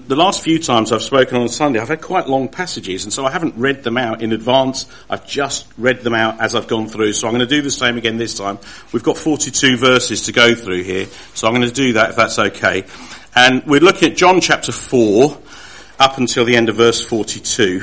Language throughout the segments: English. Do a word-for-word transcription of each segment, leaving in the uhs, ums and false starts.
the last few times I've spoken on Sunday, I've had quite long passages, and so I haven't read them out in advance. I've just read them out as I've gone through. So I'm going to do the same again this time. We've got forty-two verses to go through here, so I'm going to do that if that's okay. And we're looking at John chapter four up until the end of verse forty-two.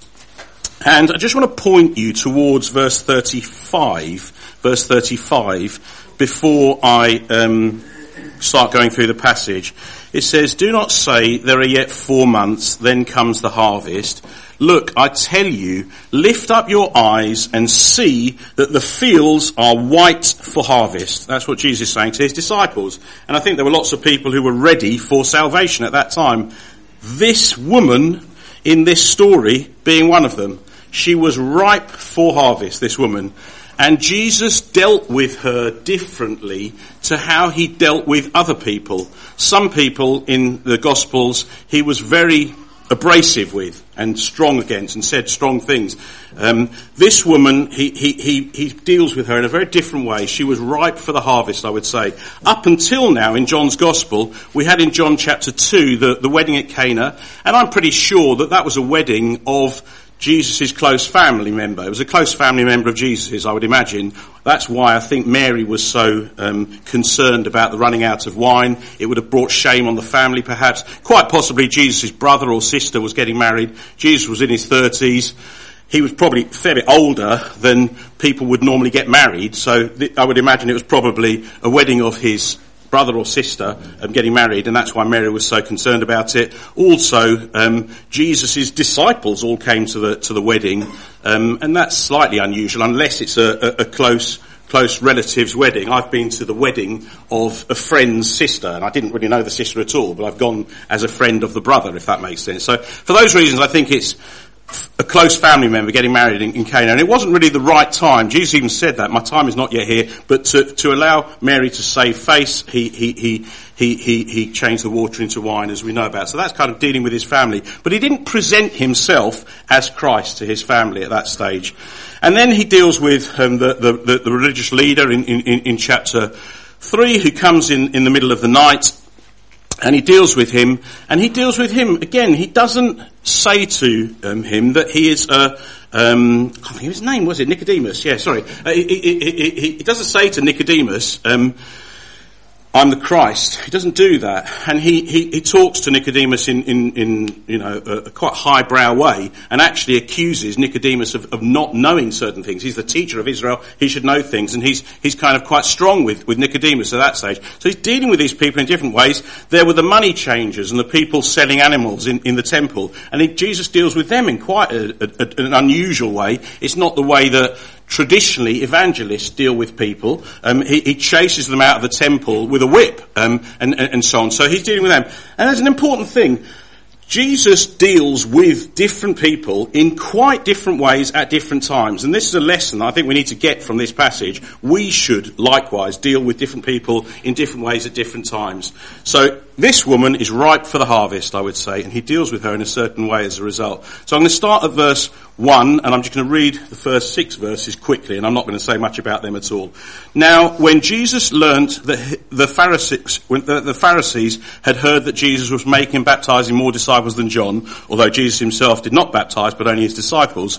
And I just want to point you towards verse thirty-five, verse thirty-five, before I um, start going through the passage. It says, "Do not say, there are yet four months, then comes the harvest. Look, I tell you, lift up your eyes and see that the fields are white for harvest." That's what Jesus is saying to his disciples. And I think there were lots of people who were ready for salvation at that time. This woman in this story being one of them. She was ripe for harvest, this woman. And Jesus dealt with her differently to how he dealt with other people. Some people in the Gospels he was very abrasive with and strong against and said strong things. Um, this woman, he, he, he, he deals with her in a very different way. She was ripe for the harvest, I would say. Up until now in John's Gospel, we had in John chapter two the, the wedding at Cana, and I'm pretty sure that that was a wedding of Jesus' close family member. It was a close family member of Jesus', I would imagine. That's why I think Mary was so um, concerned about the running out of wine. It would have brought shame on the family, perhaps. Quite possibly Jesus' brother or sister was getting married. Jesus was in his thirties. He was probably a fair bit older than people would normally get married. So th- I would imagine it was probably a wedding of his brother or sister um, getting married, and that's why Mary was so concerned about it. Also, um, Jesus' disciples all came to the to the wedding, um, and that's slightly unusual unless it's a, a, a close close relative's wedding. I've been to the wedding of a friend's sister, and I didn't really know the sister at all, but I've gone as a friend of the brother, if that makes sense. So for those reasons, I think it's a close family member getting married in, in Cana. And it wasn't really the right time. Jesus even said that, my time is not yet here. But to, to allow Mary to save face, he, he, he, he, he, he changed the water into wine, as we know about. So that's kind of dealing with his family. But he didn't present himself as Christ to his family at that stage. And then he deals with um, the, the, the, the religious leader in, in, in chapter three, who comes in, in the middle of the night. And he deals with him, and he deals with him, again, he doesn't say to um, him that he is a, um, I can't think of his name, was it? Nicodemus, yeah, sorry. Uh, he, he, he, he doesn't say to Nicodemus, um, I'm the Christ. He doesn't do that. And he, he, he talks to Nicodemus in, in, in you know, a, a quite highbrow way, and actually accuses Nicodemus of, of not knowing certain things. He's the teacher of Israel. He should know things. And he's, he's kind of quite strong with, with Nicodemus at that stage. So he's dealing with these people in different ways. There were the money changers and the people selling animals in, in the temple. And he, Jesus deals with them in quite a, a, an unusual way. It's not the way that traditionally evangelists deal with people. Um, he, he chases them out of the temple with a whip, um, and, and, and so on. So he's dealing with them. And there's an important thing. Jesus deals with different people in quite different ways at different times. And this is a lesson I think we need to get from this passage. We should likewise deal with different people in different ways at different times. So this woman is ripe for the harvest, I would say, and he deals with her in a certain way as a result. So I'm going to start at verse one, and I'm just going to read the first six verses quickly, and I'm not going to say much about them at all. Now, when Jesus learnt that the Pharisees, when the, the Pharisees had heard that Jesus was making and baptizing more disciples than John, although Jesus himself did not baptize, but only his disciples,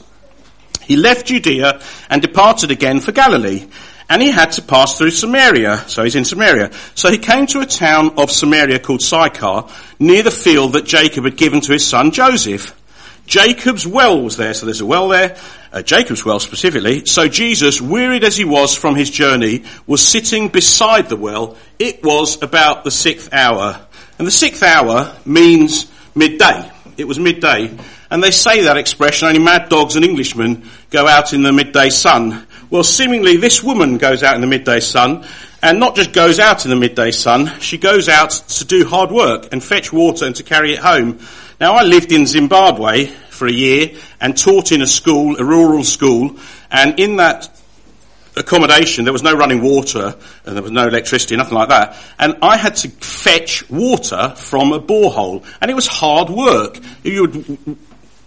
he left Judea and departed again for Galilee. And he had to pass through Samaria, so he's in Samaria. So he came to a town of Samaria called Sychar, near the field that Jacob had given to his son Joseph. Jacob's well was there, so there's a well there, uh, Jacob's well specifically. So Jesus, wearied as he was from his journey, was sitting beside the well. It was about the sixth hour. And the sixth hour means midday. It was midday. And they say that expression, only mad dogs and Englishmen go out in the midday sun. Well, seemingly this woman goes out in the midday sun, and not just goes out in the midday sun, she goes out to do hard work and fetch water and to carry it home. Now, I lived in Zimbabwe for a year and taught in a school, a rural school, and in that accommodation there was no running water and there was no electricity, nothing like that, and I had to fetch water from a borehole, and it was hard work. You would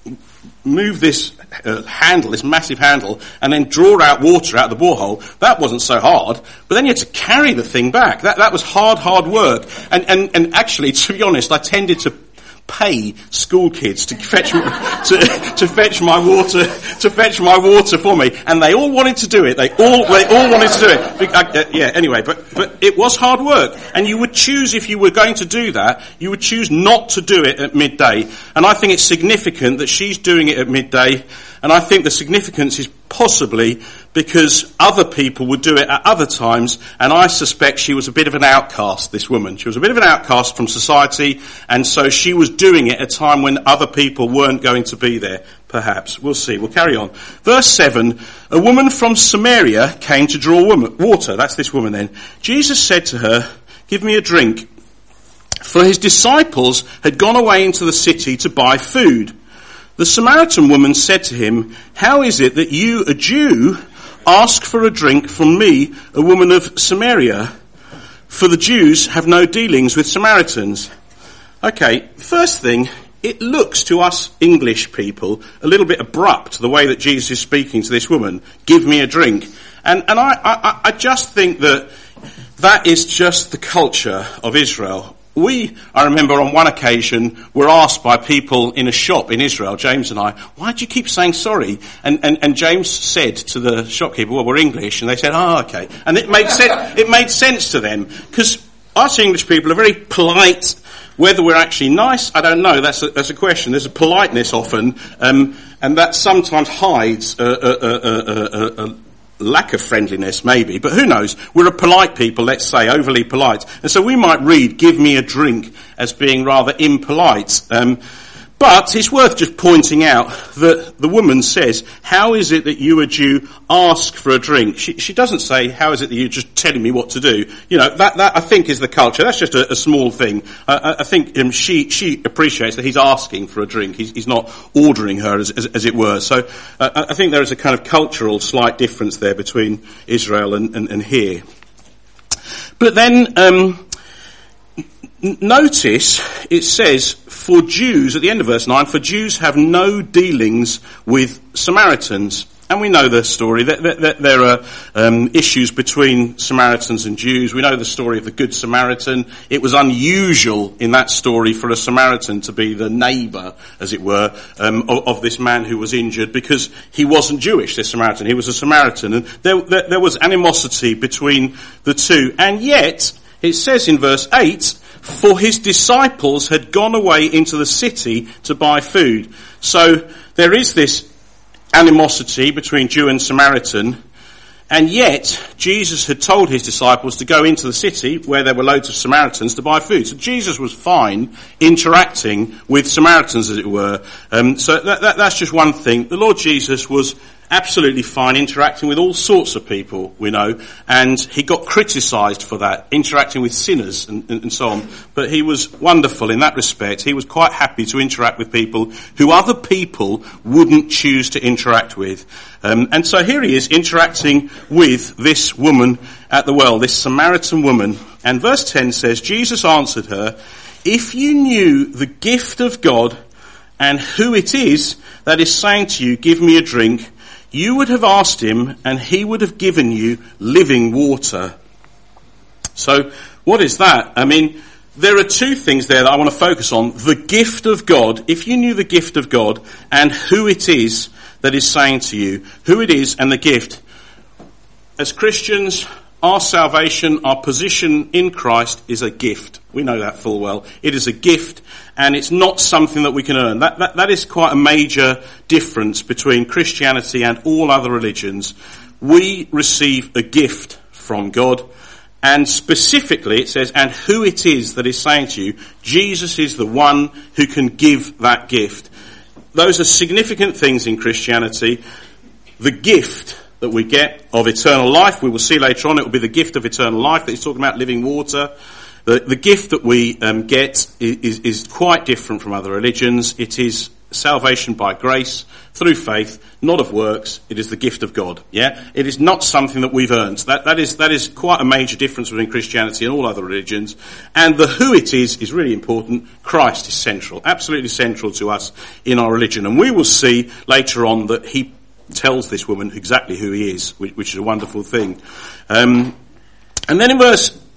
move this uh, handle, this massive handle, and then draw out water out of the borehole. That wasn't so hard, but then you had to carry the thing back. That that was hard, hard work. And and and actually, to be honest, I tended to pay school kids to fetch to, to fetch my water to fetch my water for me, and they all wanted to do it. They all they all wanted to do it. Uh, yeah. Anyway, but but it was hard work, and you would choose, if you were going to do that, you would choose not to do it at midday. And I think it's significant that she's doing it at midday. And I think the significance is possibly because other people would do it at other times, and I suspect she was a bit of an outcast, this woman. She was a bit of an outcast from society, and so she was doing it at a time when other people weren't going to be there, perhaps. We'll see. We'll carry on. Verse seven, a woman from Samaria came to draw water. That's this woman then. Jesus said to her, "Give me a drink." For his disciples had gone away into the city to buy food. The Samaritan woman said to him, "How is it that you, a Jew, ask for a drink from me, a woman of Samaria? For the Jews have no dealings with Samaritans." Okay, first thing, it looks to us English people a little bit abrupt, the way that Jesus is speaking to this woman. Give me a drink. And, and I, I, I just think that that is just the culture of Israel. We, I remember on one occasion, were asked by people in a shop in Israel, James and I, "Why do you keep saying sorry?" And, and, and James said to the shopkeeper, "Well, we're English." And they said, "Oh, okay." And it made sense, it made sense to them, because us English people are very polite. Whether we're actually nice, I don't know. That's a, that's a question. There's a politeness often, um, and that sometimes hides a, a, a, a, a, a lack of friendliness, maybe, but who knows? We're a polite people, let's say, overly polite, and so we might read "give me a drink" as being rather impolite. Um, but it's worth just pointing out that the woman says, "How is it that you, a Jew, ask for a drink?" She, she doesn't say, "How is it that you're just telling me what to do?" You know, that, that I think is the culture. That's just a, a small thing. Uh, I think um, she she appreciates that he's asking for a drink. He's, he's not ordering her, as, as, as it were. So uh, I think there is a kind of cultural slight difference there between Israel and, and, and here. But then um, notice it says, for Jews, at the end of verse nine, for Jews have no dealings with Samaritans. And we know the story. There, there, there are um, issues between Samaritans and Jews. We know the story of the Good Samaritan. It was unusual in that story for a Samaritan to be the neighbour, as it were, um, of, of this man who was injured, because he wasn't Jewish, this Samaritan. He was a Samaritan. And there, there, there was animosity between the two. And yet, it says in verse eight, for his disciples had gone away into the city to buy food. So there is this animosity between Jew and Samaritan, and yet Jesus had told his disciples to go into the city where there were loads of Samaritans to buy food. So Jesus was fine interacting with Samaritans, as it were. Um, so that, that, that's just one thing. The Lord Jesus was absolutely fine interacting with all sorts of people, we know, and he got criticised for that, interacting with sinners and, and, and so on. But he was wonderful in that respect. He was quite happy to interact with people who other people wouldn't choose to interact with. Um, and so here he is interacting with this woman at the well, this Samaritan woman. And verse ten says, Jesus answered her, if you knew the gift of God and who it is that is saying to you, give me a drink, you would have asked him and he would have given you living water. So what is that? I mean, there are two things there that I want to focus on. The gift of God, if you knew the gift of God and who it is that is saying to you, who it is and the gift. As Christians, our salvation, our position in Christ is a gift. We know that full well. It is a gift, and it's not something that we can earn. That, that, that is quite a major difference between Christianity and all other religions. We receive a gift from God, and specifically it says, and who it is that is saying to you, Jesus is the one who can give that gift. Those are significant things in Christianity. The gift that we get of eternal life, we will see later on, it will be the gift of eternal life that he's talking about, living water. The, the gift that we um, get is, is quite different from other religions. It is salvation by grace, through faith, not of works. It is the gift of God. Yeah, it is not something that we've earned. That, that is that is quite a major difference between Christianity and all other religions. And the who it is is really important. Christ is central, absolutely central to us in our religion. And we will see later on that he tells this woman exactly who he is, which, which is a wonderful thing. Um, and then in verse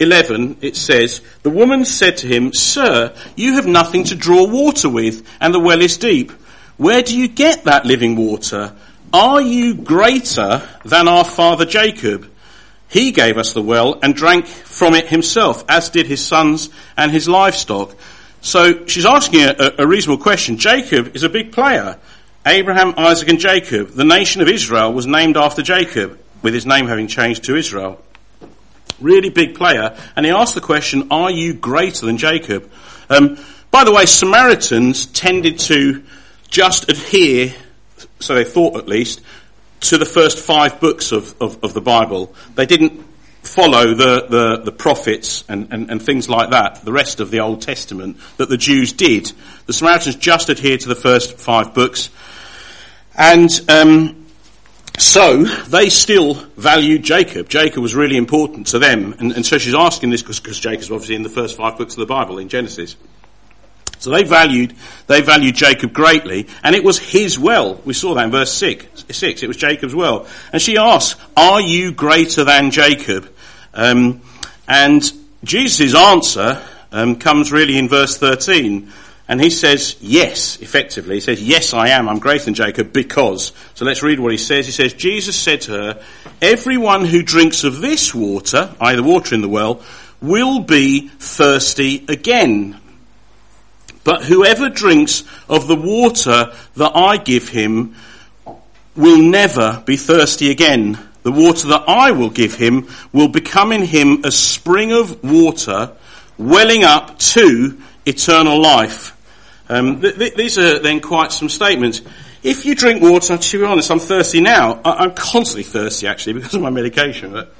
eleven, it says, the woman said to him, Sir, you have nothing to draw water with, and the well is deep. Where do you get that living water? Are you greater than our father Jacob? He gave us the well and drank from it himself, as did his sons and his livestock. So she's asking a, a reasonable question. Jacob is a big player. Abraham, Isaac and Jacob. The nation of Israel was named after Jacob, with his name having changed to Israel. Really big player. And he asked the question, are you greater than Jacob? Um, by the way, Samaritans tended to just adhere, so they thought at least, to the first five books of, of, of the Bible. They didn't follow the, the, the prophets and, and, and things like that, the rest of the Old Testament, that the Jews did. The Samaritans just adhered to the first five books. And um, so they still valued Jacob. Jacob was really important to them. And, and so she's asking this because Jacob's obviously in the first five books of the Bible, in Genesis. So they valued, they valued Jacob greatly, and it was his well. We saw that in verse six. Six. It was Jacob's well. And she asks, are you greater than Jacob? Um, and Jesus' answer um, comes really in verse thirteen. And he says, yes, effectively. He says, yes, I am. I'm greater than Jacob because. So let's read what he says. He says, Jesus said to her, everyone who drinks of this water, that is the water in the well, will be thirsty again. But whoever drinks of the water that I give him will never be thirsty again. The water that I will give him will become in him a spring of water welling up to eternal life. Um, th- th- these are then quite some statements. If you drink water, to be honest, I'm thirsty now. I- I'm constantly thirsty actually because of my medication. But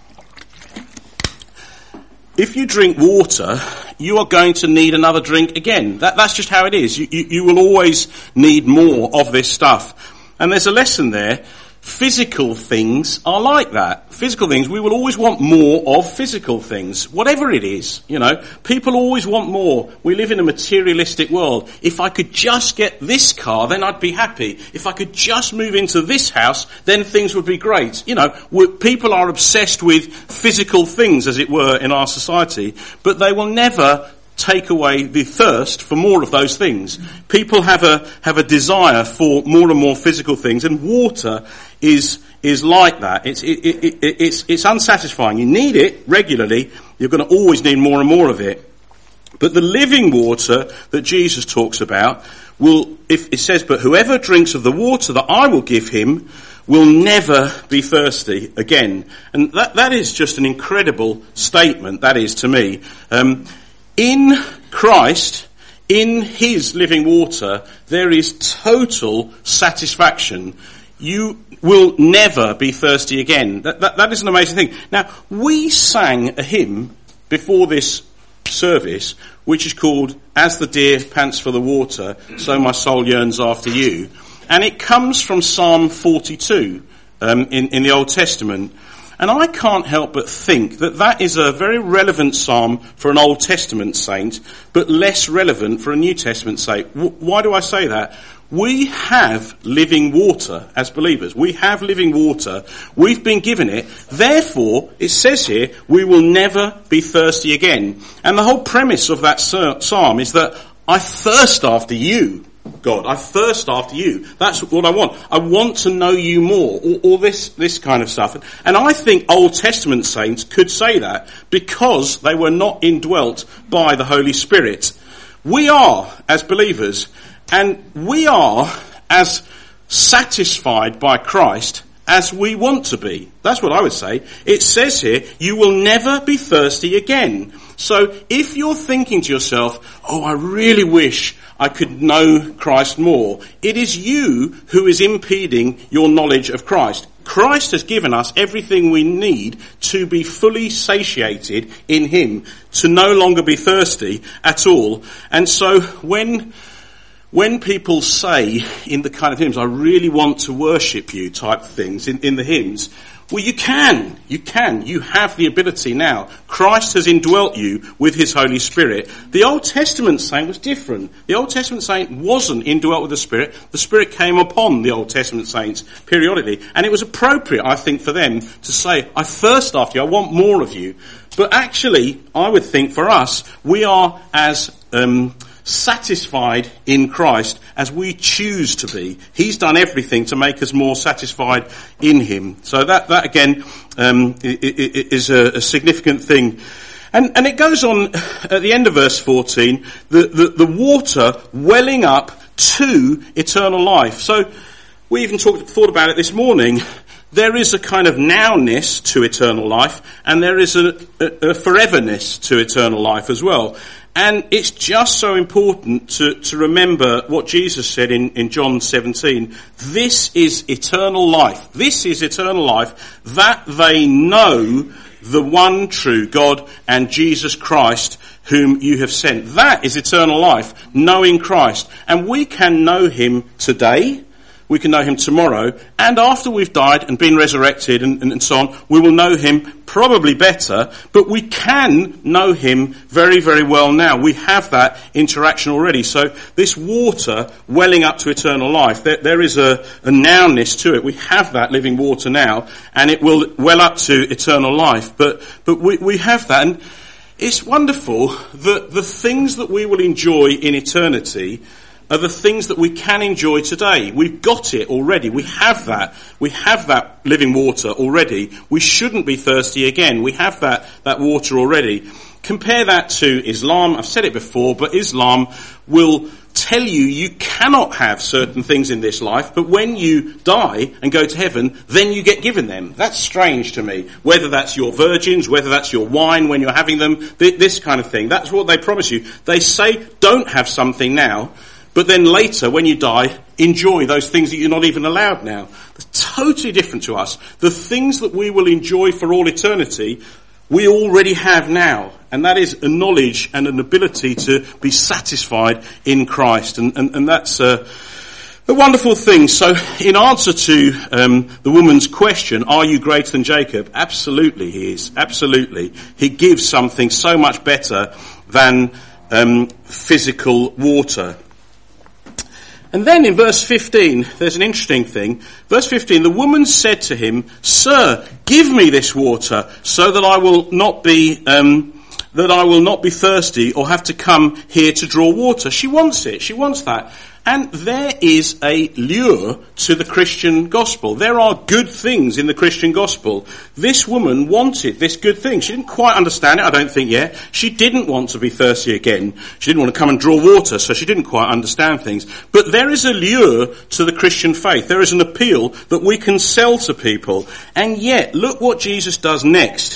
if you drink water, you are going to need another drink again. That, that's just how it is. You, you, you will always need more of this stuff. And there's a lesson there. Physical things are like that. Physical things, we will always want more of physical things. Whatever it is, you know. People always want more. We live in a materialistic world. If I could just get this car, then I'd be happy. If I could just move into this house, then things would be great. You know, people are obsessed with physical things, as it were, in our society. But they will never take away the thirst for more of those things. People have a have a desire for more and more physical things, and water is is like that. It's it, it, it, it's it's unsatisfying. You need it regularly. You're going to always need more and more of it. But the living water that Jesus talks about will, if it says, but whoever drinks of the water that I will give him will never be thirsty again. And that that is just an incredible statement. That is to me. Um, In Christ, in his living water, there is total satisfaction. You will never be thirsty again. That, that, that is an amazing thing. Now, we sang a hymn before this service, which is called, As the Deer Pants for the Water, So My Soul Yearns After You. And it comes from Psalm forty-two um, in, in the Old Testament. And I can't help but think that that is a very relevant psalm for an Old Testament saint, but less relevant for a New Testament saint. Why do I say that? We have living water as believers. We have living water. We've been given it. Therefore, it says here, we will never be thirsty again. And the whole premise of that psalm is that I thirst after you, God. I thirst after you. That's what I want. I want to know you more. All, all this, this kind of stuff. And I think Old Testament saints could say that because they were not indwelt by the Holy Spirit. We are, as believers, and we are as satisfied by Christ as we want to be. That's what I would say. It says here, you will never be thirsty again. So if you're thinking to yourself, oh, I really wish I could know Christ more, it is you who is impeding your knowledge of Christ. Christ has given us everything we need to be fully satiated in him, to no longer be thirsty at all. And so when when people say in the kind of hymns, I really want to worship you type things in, in the hymns, Well, you can. You can. You have the ability now. Christ has indwelt you with his Holy Spirit. The Old Testament saint was different. The Old Testament saint wasn't indwelt with the Spirit. The Spirit came upon the Old Testament saints periodically. And it was appropriate, I think, for them to say, I thirst after you. I want more of you. But actually, I would think for us, we are as um satisfied in Christ as we choose to be. He's done everything to make us more satisfied in him. So that, that again, um, is a, a significant thing. And, and it goes on at the end of verse fourteen, the, the, the water welling up to eternal life. So we even talked, thought about it this morning. There is a kind of nowness to eternal life, and there is a, a, a foreverness to eternal life as well. And it's just so important to, to remember what Jesus said in, in John seventeen. This is eternal life. This is eternal life, that they know the one true God and Jesus Christ whom you have sent. That is eternal life, knowing Christ. And we can know him today. We can know him tomorrow, and after we've died and been resurrected and, and, and so on, we will know him probably better, but we can know him very, very well now. We have that interaction already. So this water welling up to eternal life, there, there is a, a nowness to it. We have that living water now, and it will well up to eternal life. But, but we, we have that, and it's wonderful that the things that we will enjoy in eternity are the things that we can enjoy today. We've got it already. We have that. We have that living water already. We shouldn't be thirsty again. We have that, that water already. Compare that to Islam. I've said it before, but Islam will tell you you cannot have certain things in this life, but when you die and go to heaven, then you get given them. That's strange to me. Whether that's your virgins, whether that's your wine when you're having them, th- this kind of thing. That's what they promise you. They say don't have something now, but then later, when you die, enjoy those things that you're not even allowed now. That's totally different to us. The things that we will enjoy for all eternity, we already have now. And that is a knowledge and an ability to be satisfied in Christ. And, and, and that's a, a wonderful thing. So in answer to um, the woman's question, are you greater than Jacob? Absolutely he is. Absolutely. He gives something so much better than um, physical water. And then in verse fifteen, there's an interesting thing. Verse fifteen, the woman said to him, Sir, give me this water so that I will not be, um, that I will not be thirsty or have to come here to draw water. She wants it. She wants that. And there is a lure to the Christian gospel. There are good things in the Christian gospel. This woman wanted this good thing. She didn't quite understand it, I don't think, yet. She didn't want to be thirsty again. She didn't want to come and draw water, so she didn't quite understand things. But there is a lure to the Christian faith. There is an appeal that we can sell to people. And yet, look what Jesus does next.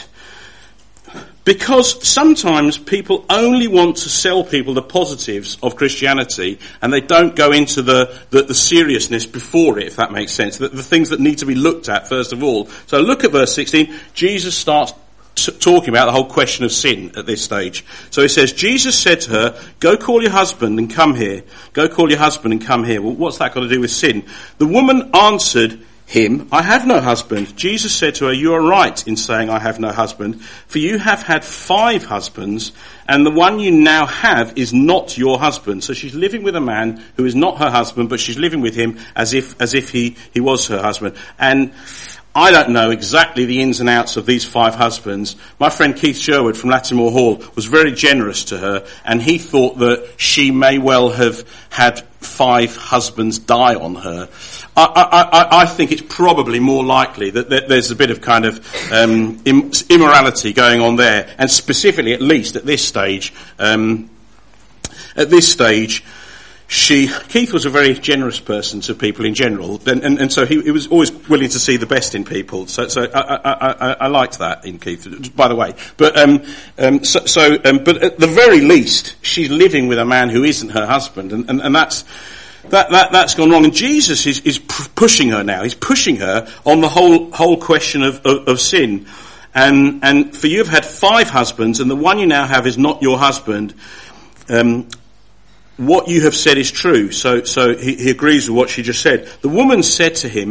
Because sometimes people only want to sell people the positives of Christianity, and they don't go into the, the, the seriousness before it, if that makes sense, the, the things that need to be looked at first of all. So look at verse sixteen. Jesus starts t- talking about the whole question of sin at this stage. So he says, Jesus said to her, go call your husband and come here. Go call your husband and come here. Well, what's that got to do with sin? The woman answered him, I have no husband. Jesus said to her, you are right in saying I have no husband, for you have had five husbands, and the one you now have is not your husband. So she's living with a man who is not her husband, but she's living with him as if, as if he, he was her husband. And I don't know exactly the ins and outs of these five husbands. My friend Keith Sherwood from Lattimore Hall was very generous to her, and he thought that she may well have had five husbands die on her. I, I, I think it's probably more likely that there's a bit of kind of um, immorality going on there, and specifically, at least at this stage, um, at this stage, she Keith was a very generous person to people in general, and, and, and so he, he was always willing to see the best in people. So, so I, I, I, I liked that in Keith, by the way. But um, um, so, so um, but at the very least, she's living with a man who isn't her husband, and, and, and that's. That, that, that's gone wrong. And Jesus is, is pushing her now. He's pushing her on the whole, whole question of, of, of sin. And, and for you have had five husbands, and the one you now have is not your husband. Um, what you have said is true. So, so he, he agrees with what she just said. The woman said to him,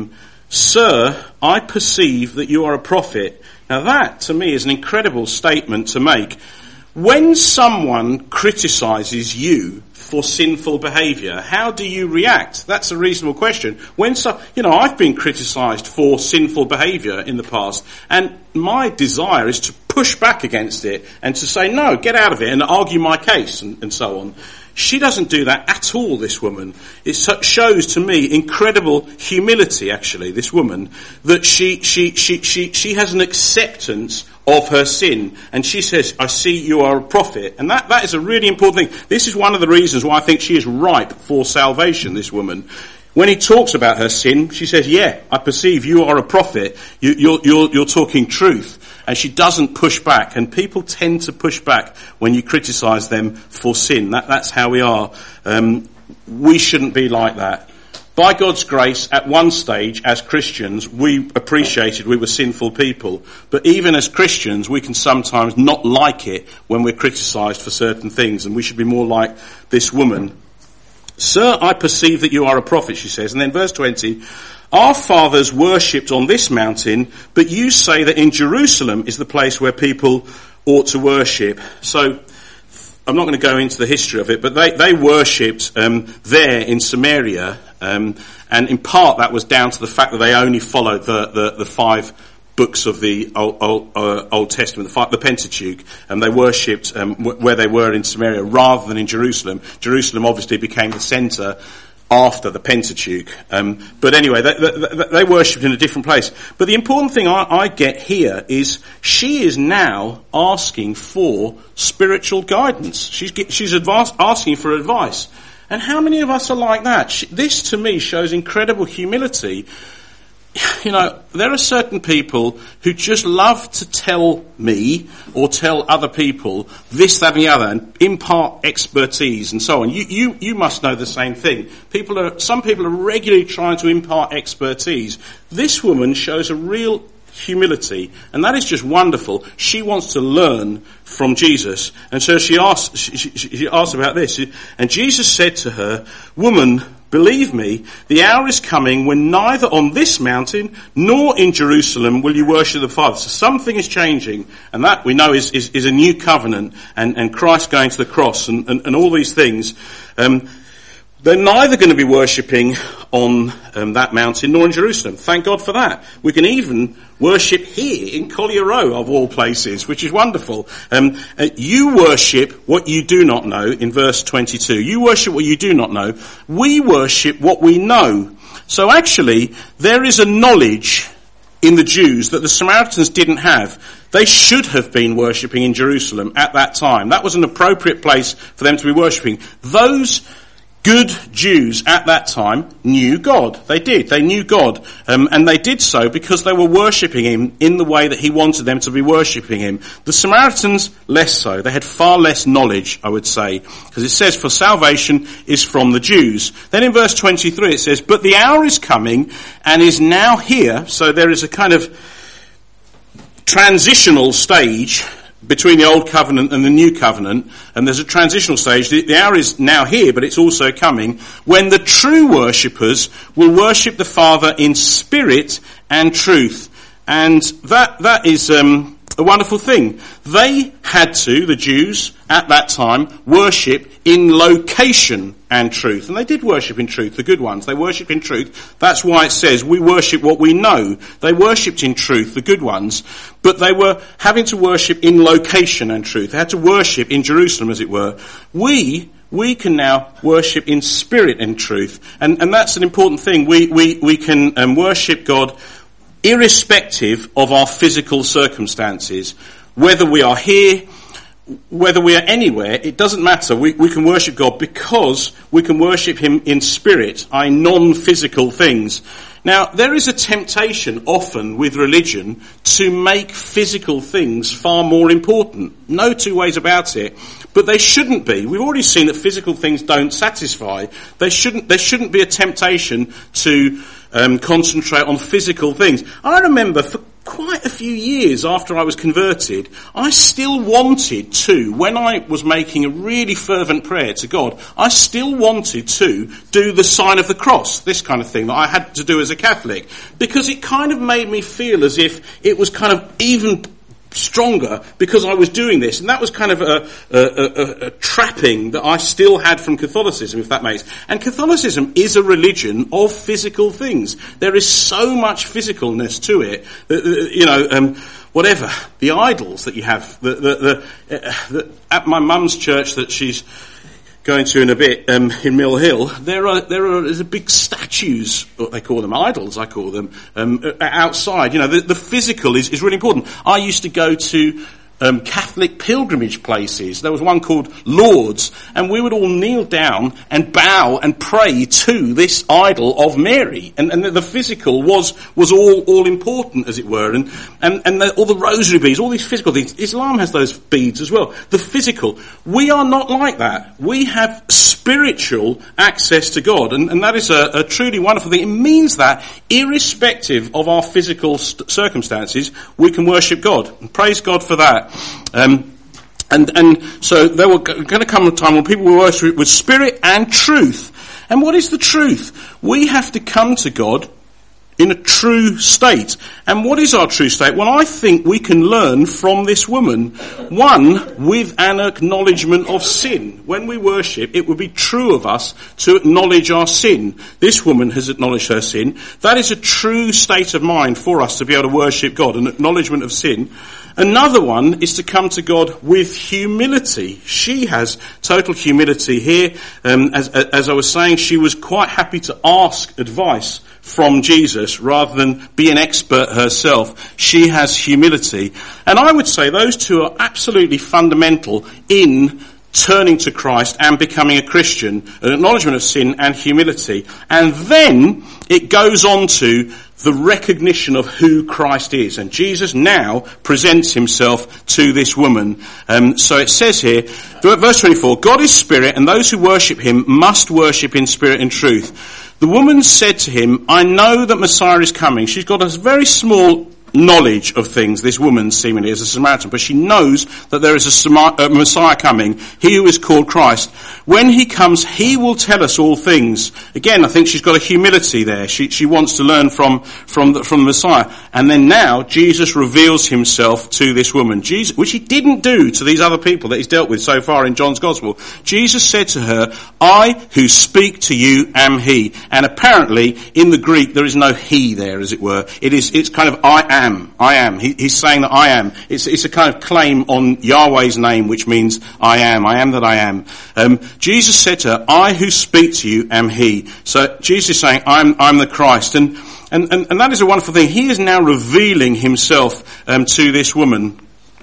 "Sir, I perceive that you are a prophet." Now that, to me, is an incredible statement to make. When someone criticises you for sinful behaviour, how do you react? That's a reasonable question. When so, you know, I've been criticised for sinful behaviour in the past, and my desire is to push back against it and to say, no, get out of it, and argue my case, and, and so on. She doesn't do that at all, this woman. It shows to me incredible humility, actually, this woman, that she, she, she, she, she has an acceptance of her sin. And she says, "I see you are a prophet." And that, that is a really important thing. This is one of the reasons why I think she is ripe for salvation, this woman. When he talks about her sin, she says, "Yeah, I perceive you are a prophet. You, you're, you're, you're talking truth." And she doesn't push back. And people tend to push back when you criticise them for sin. That, that's how we are. Um, we shouldn't be like that. By God's grace, at one stage, as Christians, we appreciated we were sinful people. But even as Christians, we can sometimes not like it when we're criticised for certain things. And we should be more like this woman. "Sir, I perceive that you are a prophet," she says. And then verse twenty, "Our fathers worshipped on this mountain, but you say that in Jerusalem is the place where people ought to worship." So, I'm not going to go into the history of it, but they, they worshipped um, there in Samaria, um, and in part that was down to the fact that they only followed the, the, the five books of the Old, Old, uh, Old Testament, the, five, the Pentateuch, and they worshipped um, w- where they were in Samaria rather than in Jerusalem. Jerusalem obviously became the centre after the Pentateuch. Um, but anyway, they, they, they worshipped in a different place. But the important thing I, I get here is she is now asking for spiritual guidance. She's, she's advanced, asking for advice. And how many of us are like that? She, this to me shows incredible humility. You know, there are certain people who just love to tell me or tell other people this, that and the other and impart expertise and so on. You, you, you must know the same thing. People are, some people are regularly trying to impart expertise. This woman shows a real humility, and that is just wonderful. She wants to learn from Jesus. And so she asks, she, she, she asks about this. And Jesus said to her, "Woman, believe me, the hour is coming when neither on this mountain nor in Jerusalem will you worship the Father." So something is changing, and that we know is, is, is a new covenant, and, and Christ going to the cross, and, and, and all these things. Um, they're neither going to be worshipping on um, that mountain nor in Jerusalem. Thank God for that. We can even worship here in Collier Row, of all places, which is wonderful. Um, uh, you worship what you do not know, in verse twenty-two. You worship what you do not know. We worship what we know. So actually, there is a knowledge in the Jews that the Samaritans didn't have. They should have been worshipping in Jerusalem at that time. That was an appropriate place for them to be worshipping. Those good Jews at that time knew God. They did. They knew God. Um, and they did so because they were worshipping him in the way that he wanted them to be worshipping him. The Samaritans, less so. They had far less knowledge, I would say. Because it says, "For salvation is from the Jews." Then in verse twenty-three it says, "But the hour is coming and is now here." So there is a kind of transitional stage between the Old Covenant and the New Covenant, and there's a transitional stage. The, the hour is now here, but it's also coming, when the true worshippers will worship the Father in spirit and truth. And that that is um, a wonderful thing. They had to, the Jews at that time, worship in location and truth. And they did worship in truth, the good ones. They worshipped in truth. That's why it says we worship what we know. They worshipped in truth, the good ones. But they were having to worship in location and truth. They had to worship in Jerusalem, as it were. We we can now worship in spirit and truth. And, and that's an important thing. We, we, we can um, worship God irrespective of our physical circumstances. Whether we are here, whether we are anywhere, it doesn't matter. We, we can worship God because we can worship him in spirit, i.e. non-physical things. Now, there is a temptation often with religion to make physical things far more important. No two ways about it. But they shouldn't be. We've already seen that physical things don't satisfy. They shouldn't, there shouldn't be a temptation to um, concentrate on physical things. I remember for quite a few years after I was converted, I still wanted to, when I was making a really fervent prayer to God, I still wanted to do the sign of the cross, this kind of thing that I had to do as a Catholic, because it kind of made me feel as if it was kind of even stronger because I was doing this, and that was kind of a, a, a, a trapping that I still had from Catholicism, if that makes. And Catholicism is a religion of physical things. There is so much physicalness to it that, you know, um, whatever the idols that you have, the, the, the, uh, the at my mum's church that she's going to in a bit, um, in Mill Hill, there are, there are, there's a big statues, what they call them, idols I call them, um, outside. You know, the, the physical is, is really important. I used to go to, um, Catholic pilgrimage places. There was one called Lourdes, and we would all kneel down and bow and pray to this idol of Mary. And, and the physical was, was all, all important, as it were. And, and, and the, all the rosary beads, all these physical things. Islam has those beads as well. The physical. We are not like that. We have spiritual access to God. And, and that is a, a truly wonderful thing. It means that, irrespective of our physical st- circumstances, we can worship God. And praise God for that. Um, and, and so there were going to come a time when people will worship with spirit and truth. And what is the truth? We have to come to God in a true state. And what is our true state? Well, I think we can learn from this woman. One, with an acknowledgement of sin. When we worship, it would be true of us to acknowledge our sin. This woman has acknowledged her sin. That is a true state of mind for us to be able to worship God, an acknowledgement of sin. Another one is to come to God with humility. She has total humility here. Um, as, as I was saying, she was quite happy to ask advice from Jesus rather than be an expert herself. She has humility. And I would say those two are absolutely fundamental in turning to Christ and becoming a Christian, an acknowledgement of sin and humility. And then it goes on to the recognition of who Christ is. And Jesus now presents himself to this woman. Um, so it says here, verse twenty-four, God is spirit, and those who worship him must worship in spirit and truth. The woman said to him, I know that Messiah is coming. She's got a very small knowledge of things, this woman seemingly as a Samaritan, but she knows that there is a Samar- uh, Messiah coming, he who is called Christ. When he comes, he will tell us all things. Again, I think she's got a humility there. She, she wants to learn from, from the, from the Messiah. And then now, Jesus reveals himself to this woman, Jesus, which he didn't do to these other people that he's dealt with so far in John's Gospel. Jesus said to her, I who speak to you am he. And apparently, in the Greek, there is no he there, as it were. It is, it's kind of I am. I am. He, he's saying that I am. It's, it's a kind of claim on Yahweh's name, which means I am. I am that I am. Um, Jesus said to her, I who speak to you am he. So Jesus is saying, I'm, I'm the Christ. And, and, and, and that is a wonderful thing. He is now revealing himself, um, to this woman.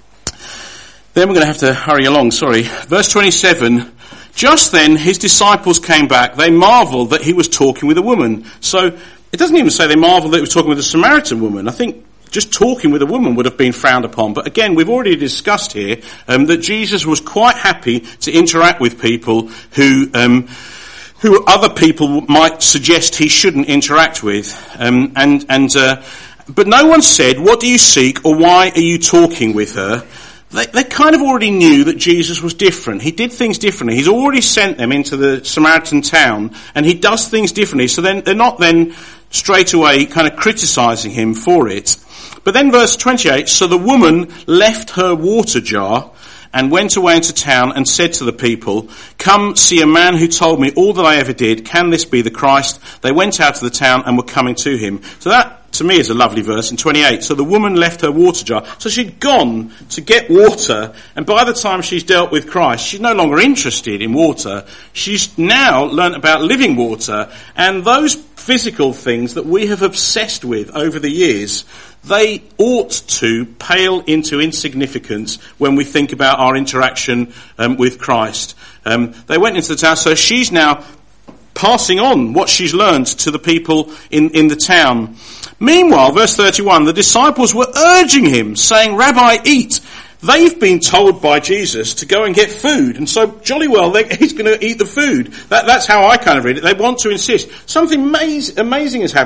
Then we're going to have to hurry along, sorry. Verse twenty-seven. Just then his disciples came back. They marveled that he was talking with a woman. So it doesn't even say they marveled that he was talking with a Samaritan woman. I think just talking with a woman would have been frowned upon. But again, we've already discussed here um, that Jesus was quite happy to interact with people who um, who other people might suggest he shouldn't interact with. Um, and and uh, but no one said, what do you seek, or why are you talking with her? They, they kind of already knew that Jesus was different. He did things differently. He's already sent them into the Samaritan town, and he does things differently. So then they're not then straight away kind of criticising him for it. But then verse twenty-eight, so the woman left her water jar and went away into town and said to the people, come see a man who told me all that I ever did. Can this be the Christ? They went out of the town and were coming to him. So that, to me, is a lovely verse in twenty-eight. So the woman left her water jar. So she'd gone to get water, and by the time she's dealt with Christ, she's no longer interested in water. She's now learnt about living water, and those physical things that we have obsessed with over the years, they ought to pale into insignificance when we think about our interaction um, with Christ. Um, they went into the town, so she's now passing on what she's learned to the people in, in the town. Meanwhile, verse thirty-one, the disciples were urging him, saying, Rabbi, eat. They've been told by Jesus to go and get food, and so jolly well they, he's going to eat the food. That, that's how I kind of read it. They want to insist. Something amaz- amazing is happening.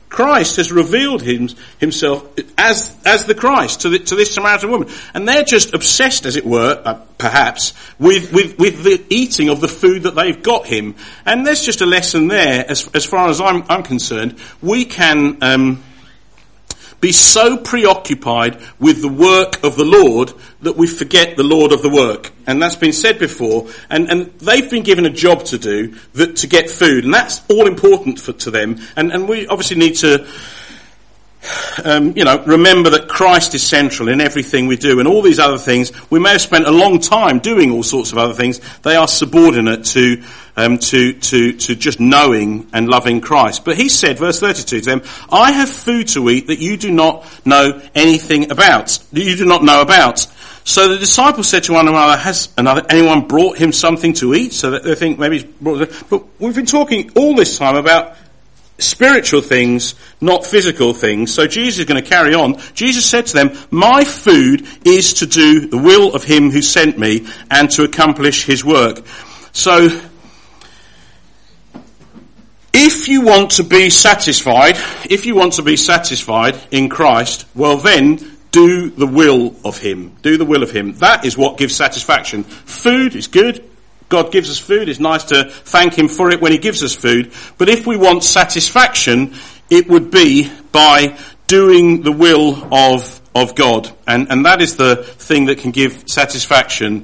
Christ has revealed him, himself as as the Christ to, the, to this Samaritan woman. And they're just obsessed, as it were, uh, perhaps, with, with, with the eating of the food that they've got him. And there's just a lesson there, as, as far as I'm, I'm concerned. We can um, be so preoccupied with the work of the Lord that we forget the Lord of the work. And that's been said before. And, and they've been given a job to do, that to get food. And that's all important for, to them. And, and we obviously need to, um, you know, remember that Christ is central in everything we do. And all these other things, we may have spent a long time doing all sorts of other things. They are subordinate to Um, to, to, to just knowing and loving Christ. But he said, verse thirty-two to them, I have food to eat that you do not know anything about, that you do not know about. So the disciples said to one another, has another, anyone brought him something to eat? So that they think maybe he's brought it. But we've been talking all this time about spiritual things, not physical things. So Jesus is going to carry on. Jesus said to them, my food is to do the will of him who sent me and to accomplish his work. So, If you want to be satisfied, if you want to be satisfied in Christ, well then, do the will of him. Do the will of him. That is what gives satisfaction. Food is good. God gives us food. It's nice to thank him for it when he gives us food. But if we want satisfaction, it would be by doing the will of, of God. And, and that is the thing that can give satisfaction.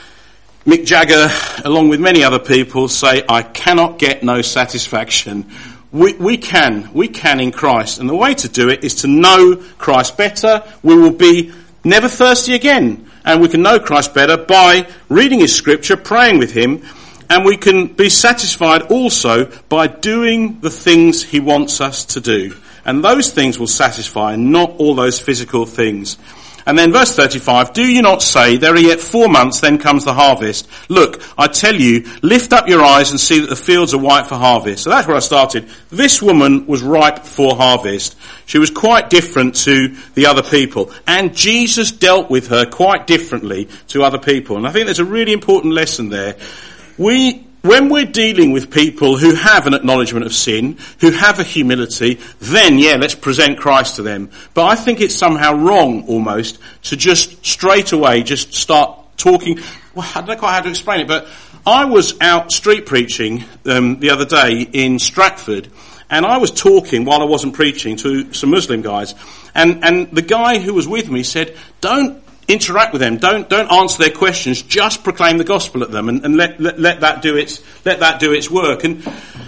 Mick Jagger, along with many other people, say, I cannot get no satisfaction. We, we can. We can in Christ. And the way to do it is to know Christ better. We will be never thirsty again. And we can know Christ better by reading his scripture, praying with him. And we can be satisfied also by doing the things he wants us to do. And those things will satisfy, not all those physical things. And then verse thirty-five, do you not say, there are yet four months, then comes the harvest? Look, I tell you, lift up your eyes and see that the fields are white for harvest. So that's where I started. This woman was ripe for harvest. She was quite different to the other people. And Jesus dealt with her quite differently to other people. And I think there's a really important lesson there. We... When we're dealing with people who have an acknowledgement of sin, who have a humility, then, yeah, let's present Christ to them. But I think it's somehow wrong, almost, to just straight away just start talking. Well, I don't know quite how to explain it, but I was out street preaching um, the other day in Stratford, and I was talking while I wasn't preaching to some Muslim guys. And, and the guy who was with me said, don't interact with them. Don't don't answer their questions. Just proclaim the gospel at them, and, and let, let let that do its let that do its work. And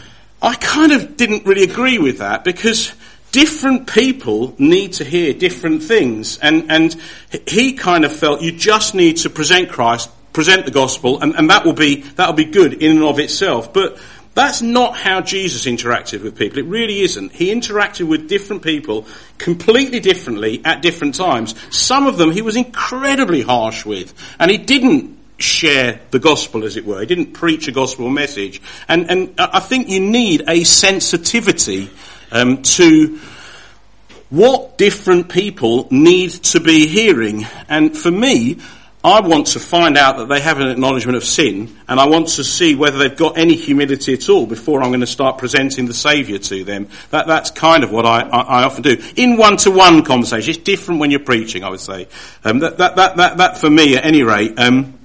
I kind of didn't really agree with that, because different people need to hear different things. And and he kind of felt you just need to present Christ, present the gospel, and, and that will be that will be good in and of itself. But that's not how Jesus interacted with people. It really isn't. He interacted with different people completely differently at different times. Some of them he was incredibly harsh with, and he didn't share the gospel, as it were. He didn't preach a gospel message. And, and I think you need a sensitivity um, to what different people need to be hearing. And for me, I want to find out that they have an acknowledgement of sin, and I want to see whether they've got any humility at all before I'm going to start presenting the Saviour to them. That, that's kind of what I, I, I often do. In one-to-one conversation, it's different when you're preaching, I would say. Um, that, that, that, that, that for me, at any rate. Um,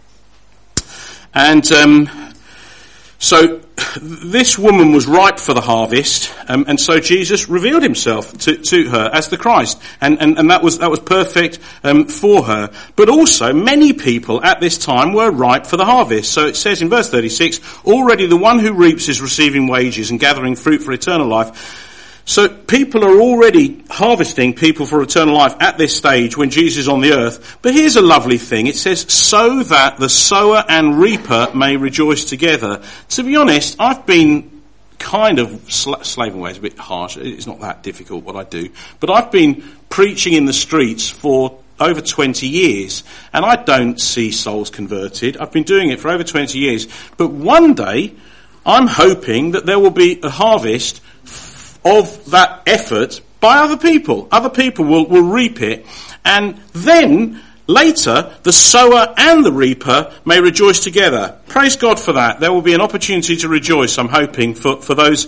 and um, so this woman was ripe for the harvest, um, and so Jesus revealed himself to, to her as the Christ, and, and, and that was that was perfect um, for her. But also, many people at this time were ripe for the harvest. So it says in verse thirty-six, already the one who reaps is receiving wages and gathering fruit for eternal life. So people are already harvesting people for eternal life at this stage when Jesus is on the earth. But here's a lovely thing. It says, so that the sower and reaper may rejoice together. To be honest, I've been kind of, sl- slaving away is a bit harsh. It's not that difficult what I do. But I've been preaching in the streets for over twenty years, and I don't see souls converted. I've been doing it for over twenty years. But one day, I'm hoping that there will be a harvest of that effort by other people. Other people will, will reap it. And then, later, the sower and the reaper may rejoice together. Praise God for that. There will be an opportunity to rejoice, I'm hoping, for, for those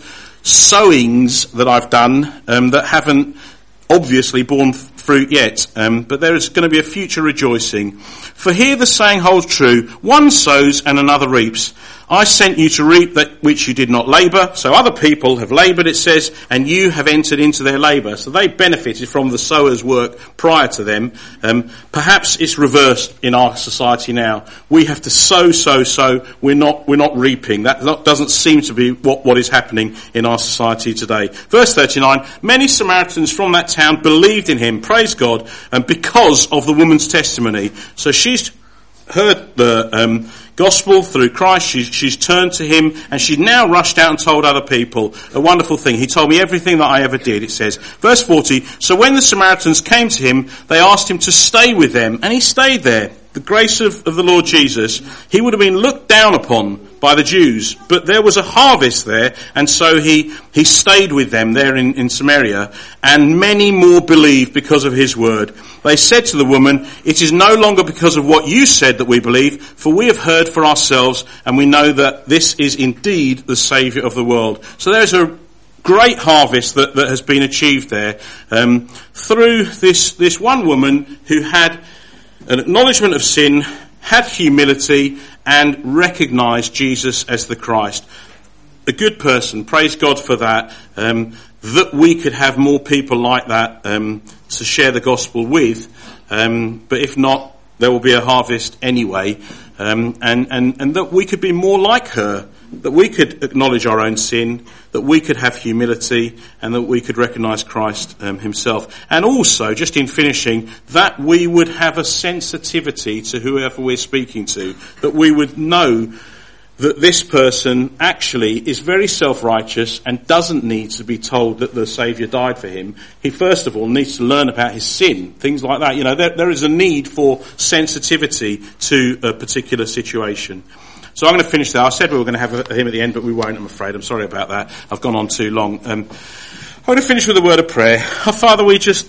sowings that I've done um, that haven't obviously borne fruit yet, um, but there is going to be a future rejoicing. For here the saying holds true, one sows and another reaps. I sent you to reap that which you did not labour. So other people have laboured, it says, and you have entered into their labour. So they benefited from the sower's work prior to them. Um, perhaps it's reversed in our society now. We have to sow, sow, sow. We're not, we're not reaping. That not, doesn't seem to be what, what is happening in our society today. Verse thirty-nine, many Samaritans from that town believed in him, praise God, and because of the woman's testimony. So she's heard the um, gospel through Christ. She's, she's turned to him, and she's now rushed out and told other people a wonderful thing. He told me everything that I ever did, it says. Verse forty, so when the Samaritans came to him, they asked him to stay with them, and he stayed there. The grace of, of the Lord Jesus, he would have been looked down upon by the Jews, but there was a harvest there, and so he, he stayed with them there in, in Samaria, and many more believed because of his word. They said to the woman, it is no longer because of what you said that we believe, for we have heard for ourselves, and we know that this is indeed the Saviour of the world. So there's a great harvest that, that has been achieved there, um, through this, this one woman who had an acknowledgement of sin, had humility, and recognised Jesus as the Christ. A good person, praise God for that, um, that we could have more people like that um, to share the gospel with, um, but if not, there will be a harvest anyway, um, and, and, and that we could be more like her, that we could acknowledge our own sin, that we could have humility, and that we could recognise Christ um, himself. And also, just in finishing, that we would have a sensitivity to whoever we're speaking to, that we would know that this person actually is very self-righteous and doesn't need to be told that the Saviour died for him. He first of all needs to learn about his sin, things like that. You know, there, there is a need for sensitivity to a particular situation. So I'm going to finish there. I said we were going to have a hymn at the end, but we won't, I'm afraid. I'm sorry about that. I've gone on too long. Um, I'm going to finish with a word of prayer. Our Father, we just